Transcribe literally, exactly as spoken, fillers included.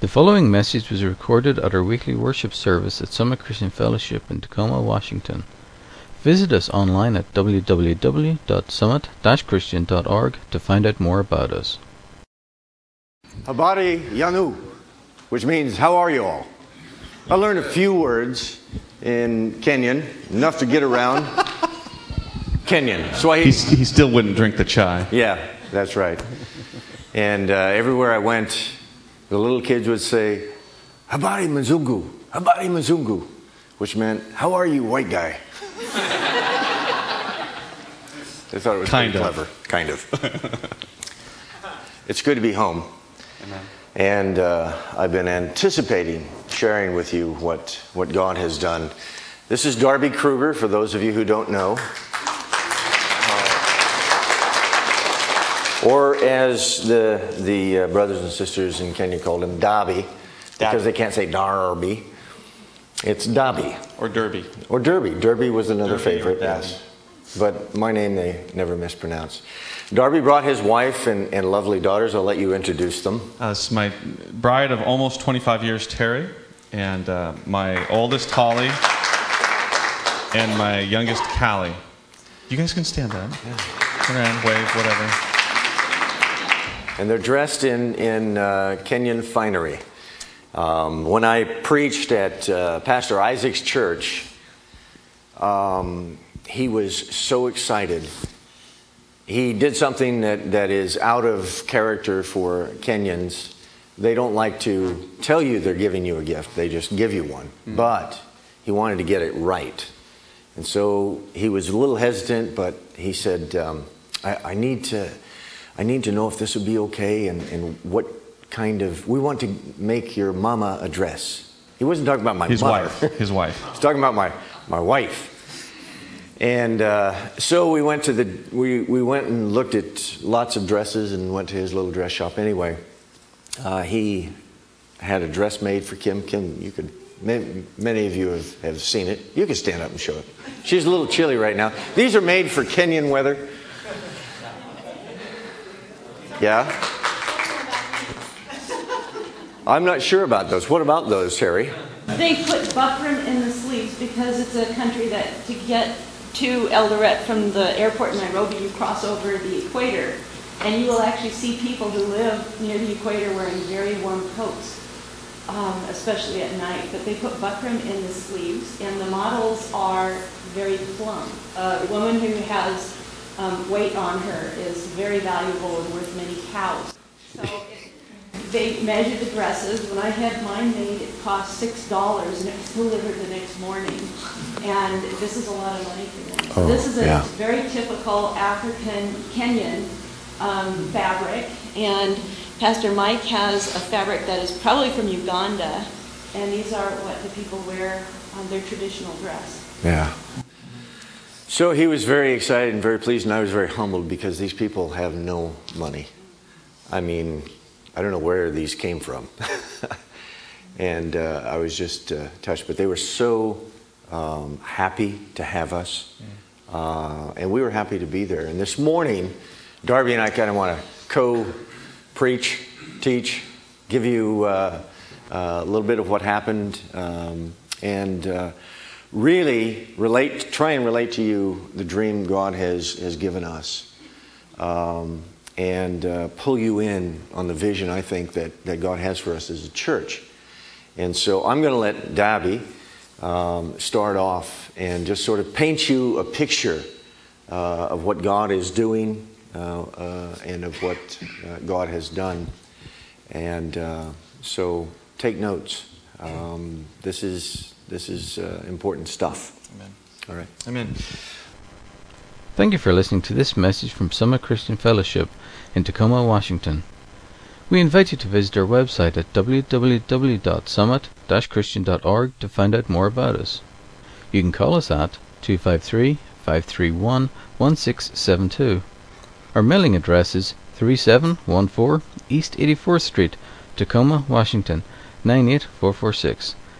The following message was recorded at our weekly worship service at Summit Christian Fellowship in Tacoma, Washington. Visit us online at w w w dot summit dash christian dot org to find out more about us. Habari Yanu, which means, how are you all? I learned a few words in Kenyan, enough to get around. Kenyan. Swahili. He's, he still wouldn't drink the chai. Yeah, that's right. And uh, everywhere I went, the little kids would say, Habari Mzungu, Habari Mzungu, which meant, how are you, white guy? They thought it was kind pretty of. clever. Kind of. It's good to be home. Amen. And uh, I've been anticipating sharing with you what, what God has done. This is Darby Kruger, for those of you who don't know. Or as the the uh, brothers and sisters in Kenya called him, Darby, because they can't say Darby. It's Darby. Or Derby. Or Derby. Derby was another Derby favorite, yes. But my name they never mispronounce. Darby brought his wife and, and lovely daughters. I'll let you introduce them. Uh, this is my bride of almost twenty-five years, Terry, and uh, my oldest, Holly, and my youngest, Callie. You guys can stand up. Yeah. Turn around, wave, whatever. And they're dressed in, in uh, Kenyan finery. Um, when I preached at uh, Pastor Isaac's church, um, he was so excited. He did something that, that is out of character for Kenyans. They don't like to tell you they're giving you a gift. They just give you one. Mm. But he wanted to get it right. And so he was a little hesitant, but he said, um, I, I need to... I need to know if this would be okay and, and what kind of... We want to make your mama a dress. He wasn't talking about my His mother. wife. His wife. He's talking about my, my wife. And uh, so we went to the... We, we went and looked at lots of dresses and went to his little dress shop anyway. Uh, he had a dress made for Kim. Kim, you could... Many, many of you have, have seen it. You can stand up and show it. She's a little chilly right now. These are made for Kenyan weather. Yeah? I'm not sure about those. What about those, Terry? They put buckram in the sleeves because it's a country that to get to Eldoret from the airport in Nairobi, you cross over the equator. And you will actually see people who live near the equator wearing very warm coats, um, especially at night. But they put buckram in the sleeves, and the models are very plump. A woman who has Um, weight on her is very valuable and worth many cows. So it, they measure the dresses. When I had mine made, it cost six dollars, and it was delivered the next morning. And this is a lot of money for them. So oh, this is a yeah. very typical African Kenyan um, fabric. And Pastor Mike has a fabric that is probably from Uganda. And these are what the people wear on their traditional dress. Yeah. So he was very excited and very pleased, and I was very humbled because these people have no money. I mean, I don't know where these came from. and uh, I was just uh, touched. But they were so um, happy to have us, uh, and we were happy to be there. And this morning, Darby and I kind of want to co-preach, teach, give you uh, uh, a little bit of what happened, um, and... Uh, really relate, try and relate to you the dream God has, has given us, um, and uh, pull you in on the vision, I think, that, that God has for us as a church. And so I'm going to let Darby um, start off and just sort of paint you a picture uh, of what God is doing uh, uh, and of what uh, God has done. And uh, so take notes. Um, this is... This is uh, important stuff. Amen. All right. Amen. Thank you for listening to this message from Summit Christian Fellowship in Tacoma, Washington. We invite you to visit our website at w w w dot summit dash christian dot org to find out more about us. You can call us at two five three, five three one, one six seven two. Our mailing address is three seven one four East eighty-fourth Street, Tacoma, Washington, nine eight four four six.